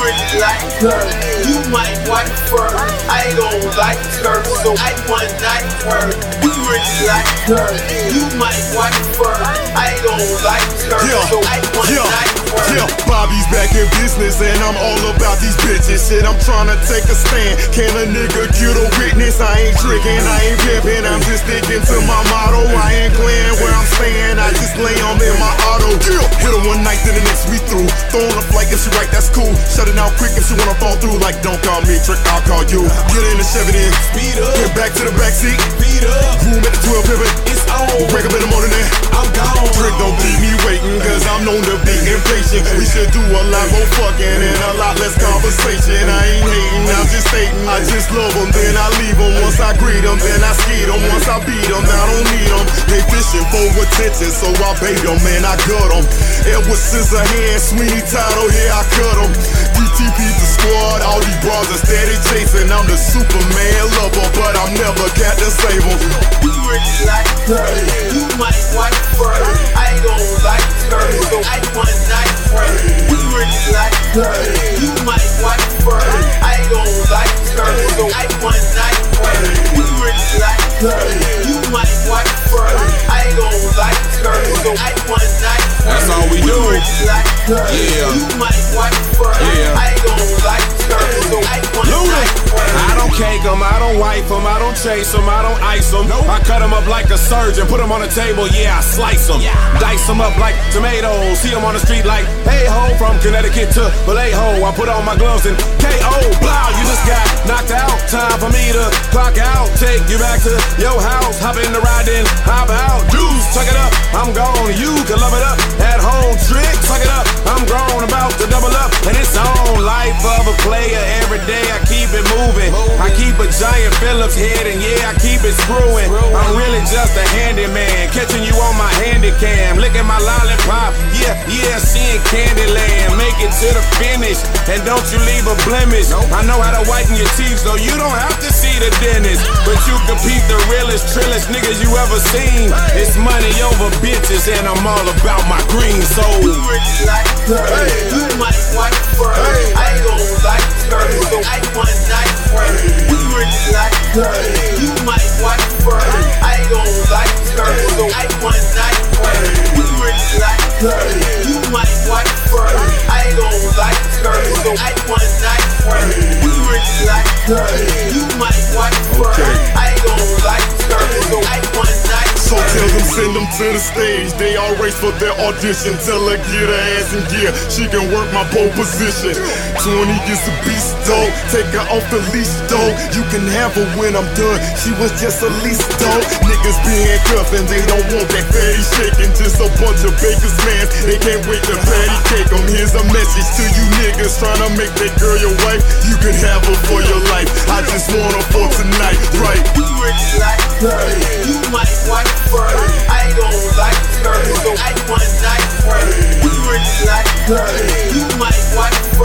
really like her. You might wife her. I don't like her, so I one night her. You really like her. You might wife her. I don't like her, so I one night her. Yeah, Bobby's back in business and I'm all about these bitches. Shit, I'm tryna take a stand. Can a nigga get a witness? I ain't tricking, I ain't pimping. I'm just sticking to my motto. I ain't playing where I'm staying. I just lay on in my auto. Hit her one night, then the next we through. Throwing a flight, if she right, that's cool. Shut it out quick if she wanna fall through. Like, don't call me, trick, I'll call you. Get in the Chevy then, speed up. Get back to the backseat, speed up. Room at the 12 pivot, it's on. Wake up in the morning then, I'm gone. Trick, don't keep me waiting, cause I'm known to be impatient. We should do a lot more fucking and a lot less conversation. I ain't hating, I'm just stating. I just love them, then I leave them. Once I greet them, then I skeet them. Once I beat them, I don't need them. They fishing for attention, so I bait them and I gut them. Edward Scissorhands, Sweeney Title, here I cut them. DTP the squad, all these bras are steady chasing. I'm the Superman lover, but I'm never got to save them. You really like her. You might wife her. I don't like her, so I one night her. You really like her. You might wife her. I don't like her, so I one night her. You really like her. You might wife her. I don't like her, so I one night her. That's all we do. You really like her. Yeah. You might wife her. Yeah. I don't like her, so I one night her. I don't cake them, I don't wipe them, I don't chase them, I don't ice them. I cut them up like a surgeon, put them on the table, yeah, I slice them. Dice them up like tomatoes, see them on the street like, hey ho, from Connecticut to Vallejo. I put on my gloves and KO, blow, you just got knocked out. Time for me to clock out, take you back to your house, hop in the ride then hop out. Dudes, tuck it up, I'm gone, you can love it up. At home, trick, tuck it up, I'm grown, about to double up. And it's on, life of a player, every day I keep it moving. I keep a giant Phillips head and yeah, I keep it screwing. I'm really just a handyman, catching you on my handy cam, licking my lollipop, yeah, seeing Candyland. Make it to the finish, and don't you leave a blemish. I know how to whiten your teeth, so you don't have to see the dentist. But you compete the realest, trillest niggas you ever seen. It's money over bitches, and I'm all about my green soul. You really like her. You might wife her. I don't like her, so I one night her. You really like her. You might wife her. I don't like her, so I one night her. You really like her. You might wife her. I don't like her, so I one night her. You really like her. You might wife her. I don't like her, so I one night her. So tell them, send them to the stage. They all race for their audition. Tell her get her ass in gear. She can work my pole position. 20 is a beast, dog. Take her off the leash, dog. You can have her when I'm done. She was just a lease, dog. Niggas be handcuffed and they don't want that fatty shaking. Just a bunch of bakers, man. They can't wait to patty cake them. Here's a message to you niggas trying to make that girl your wife. You can have her for your life. I just want her for tonight, right? You really like her. You might wife her. I don't like her, so I one night her. You really like her. You might wife her.